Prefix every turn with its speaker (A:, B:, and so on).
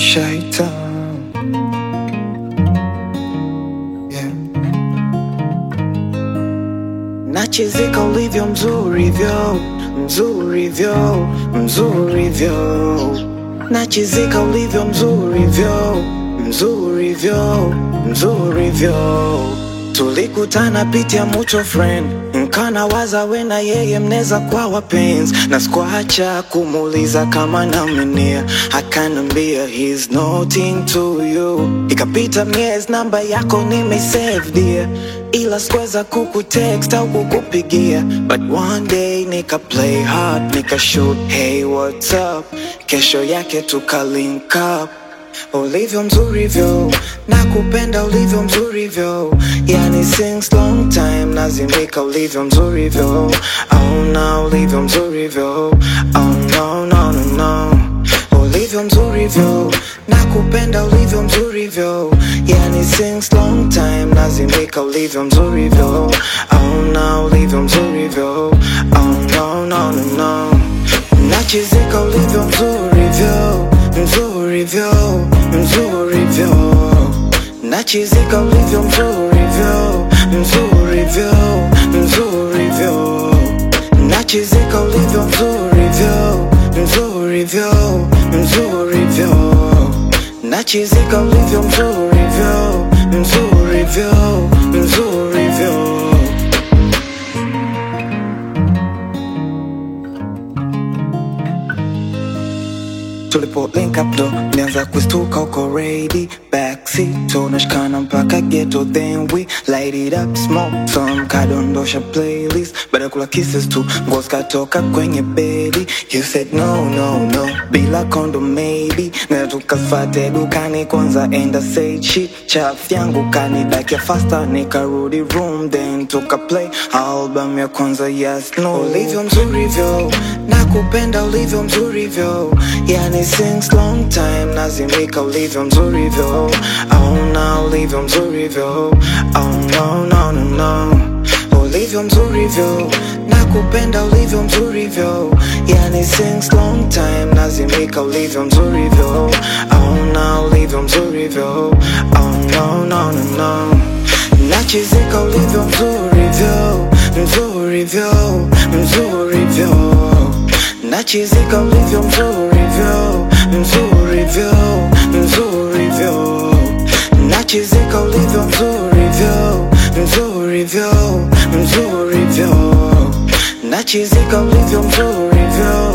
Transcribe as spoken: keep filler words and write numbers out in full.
A: shaitan, yeah. Nachizika ulivyo mzuri vyo, mzuri vyo, mzuri vyo. Nachizika ulivyo mzuri vyo, mzuri vyo, mzuri vyo. Tulikutana pitia mutual friend, nkana waza we na yeye mneza kwa wapenzi. Na sikuacha kumuuliza kama namenia, akanambia he's nothing to you. Ikapita miezi namba yako nimesave dear, ila sikuweza kukutext au kukupigia. But one day nika play hard, nika shoot hey what's up. Kesho yake tuka link up. Ulivyo mzuri vyo, nakupenda ulivyo mzuri vyo. Yani since long time nazimika ulivyo mzuri vyo. Oh no, ulivyo mzuri vyo. Oh no, no, no, no. Ulivyo mzuri vyo, nakupenda ulivyo mzuri vyo. Yani since long time nazimika ulivyo mzuri vyo. Oh no, ulivyo mzuri vyo. Oh no, no, no, no. Nachizika ulivyo mzuri vyo, mzuri vyo, mzuri vyo. Nachizika ulivyo mzuri vyo, mzuri vyo, mzuri vyo. Nachizika ulivyo mzuri vyo, mzuri vyo, mzuri vyo. Nachizika ulivyo mzuri vyo, mzuri vyo, mzuri vyo. Tulipo link up do, nianza kustuka uko ready. Backseat, tunashikana mpaka ghetto. Then we light it up, smoke some, kadondosha playlist. Baada kula kisses tu, nguo zikatoka kwenye bedi. You said no, no, no, bila kondo maybe. Na tukafate dukani kwanza enda say shit. Chaf yangu kanidakia faster, nikarudi room. Then tuka play album ya kwanza yes no. Ulivyo mzuri vyo, nakupenda ulivyo mzuri vyo. Yani since long time nazimika ulivyo mzuri vyo. Oh no, ulivyo mzuri vyo. Oh no, no, no, no. Ulivyo mzuri vyo, nakupenda ulivyo mzuri vyo. Yani since long time nazimika ulivyo mzuri vyo. Oh no, ulivyo mzuri vyo. Oh no, no, no, no. Nachizika ulivyo mzuri vyo, mzuri vyo, mzuri vyo. Nachizika ulivyo mzuri vyo, mzuri vyo, mzuri vyo. Nachizika ulivyo mzuri vyo, mzuri vyo, mzuri vyo. Nachizika ulivyo mzuri vyo.